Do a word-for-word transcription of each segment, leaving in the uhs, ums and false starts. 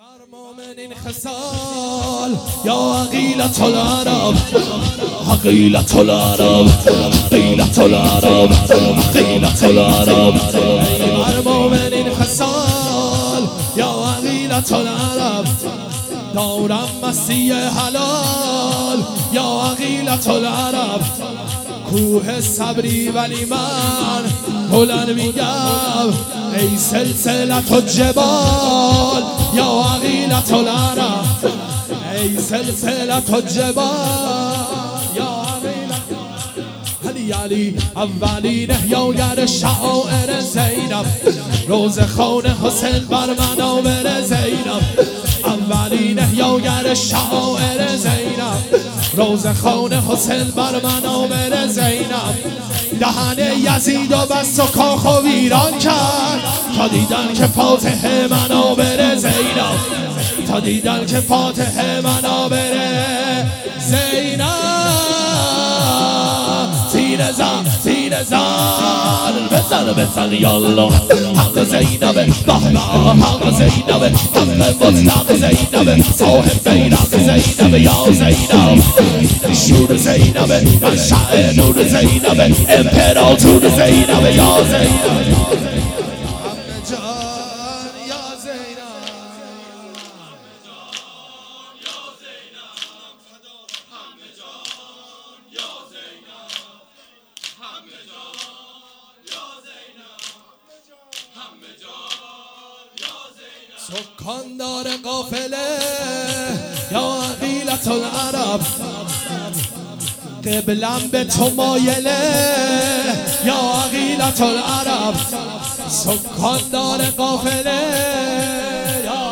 المؤمنين خصال يا عقيلة العرب عقيلة العرب عقيلة العرب عقيلة العرب المؤمنين خصال يا عقيلة العرب دورم مسیح حلال یا عقیلة العرب کوه صبری ولی من بلند میگم ای سلسلة الجبال یا عقیلة العرب ای سلسلة الجبال یا عقیلة علی علی اولین احیاگر شعائر زینب روز خون حسین بر منابر زینب اولین احیاگر شعائر زینب روز خون حسین بر منابر زینب دهن یزید و بست و کاخ و ویران کرد تا دیدن که فاتح منابر زینب تا دیدن که فاتح منابر زینب سینه زن سینه زن بزن بزن یالله حق زینب بحبه حق زینب حق مطلق زینب صاحب بیرق زینب یا زینب شور زینب منشأ نور زینب امپراتور زینب یا زینب سکاندار قافله یا عقیلة العرب قبلم به تو مایله یا عقیلة العرب سکاندار قافله یا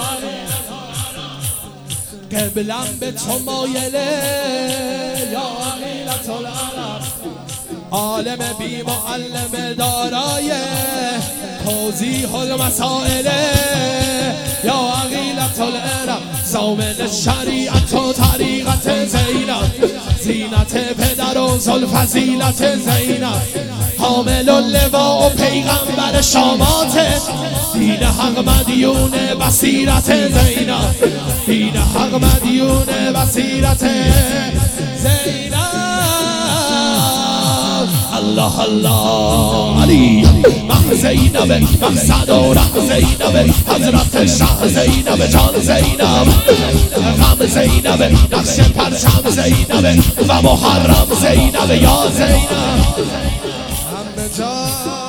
قبلم به تو مایله یا عقیلة العرب عالم بی معلم دارای توضیح المسائل یا عقیلة العرب ضامن شریعت و طریقت زینب زینت پدر و ذوالفضیلت زینب حامل اللواء و پیغمبر شامات دین حق مدیون بصیرت زینب دین حق مدیون بصیرت زینب الله الله علی مح زینب مقصد و ره زینب حضرت شه زینب جان زینب غم زینب نقش پرچم زینب و محرم زینب یا زینب همه جان